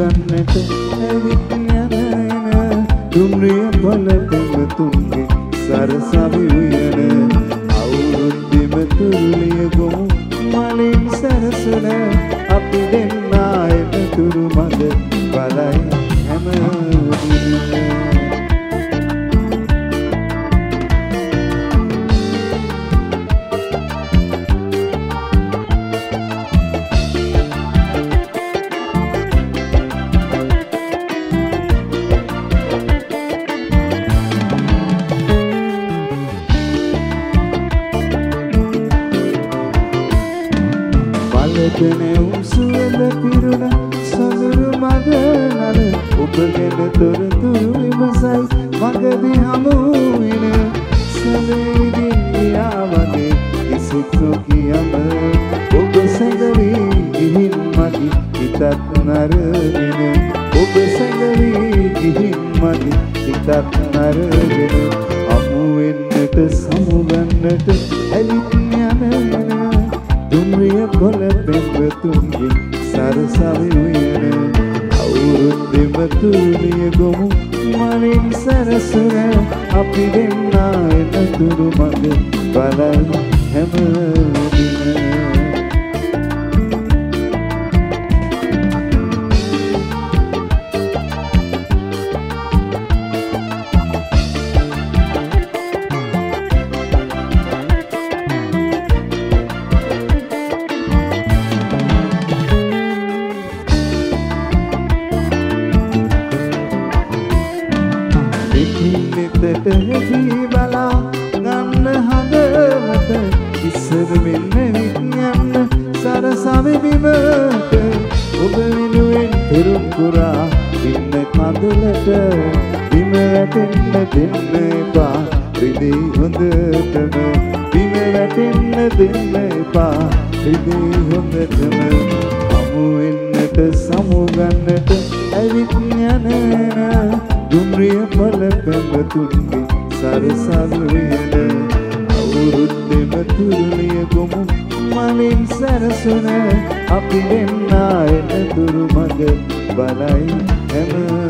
ගන්නට ඇවිත් යන දුම්රිය බල පෙම්වතුන්ගේ සරසවි උයන අවුරුද්දෙම තුරුලිය ගොමු මලින් සරසන අපි දෙන්නා එනතුරු මඟ බලයි හැම දිනම සුවඳ පිරුණ සඳුරු මඟ නල ඔබගෙන තොරතුරු විමසයි මගදී හමු වෙන සැලෙවිදින් ගියා වගේ කිසිත් නොකියම ඔබ සැඟවි ගිහින් මගේ හිතත් නරගෙන ඔබ සැඟවි ගිහින් මගේ හිතත් නරගෙන හමු වෙන්නට සමුගන්නට ඇලිත් යන දුම්රිය කොළ පෙම්වතුන්ගේ සරසවි උයන අවුරුද්දෙම තුරුලිය ගොමු මලින් සරසන අපි දෙන්නා එනතුරු මඟ බලයි හැම දින හැදී බලා ගන්න හදවත ඉස්සර මෙන්න විඥාන සරසවි බිමට ඔබ වෙනුවෙන් පෙරුම් පුරා ඉන්න කඳුලට බිම වැටෙන්න දෙන්න එපා රිදී හොඳටම බිම වැටෙන්න දෙන්න එපා රිදී හොඳටම හමු වෙන්නට සමු ගන්නට ඇවිත් යන දුම්රිය බල පෙම්වතුන්ගේ සරසවි උයන අවුරුද්දෙම තුරුලිය ගොමු මලින් සරසන අපි දෙන්නා එනතුරු මඟ බලයි හැම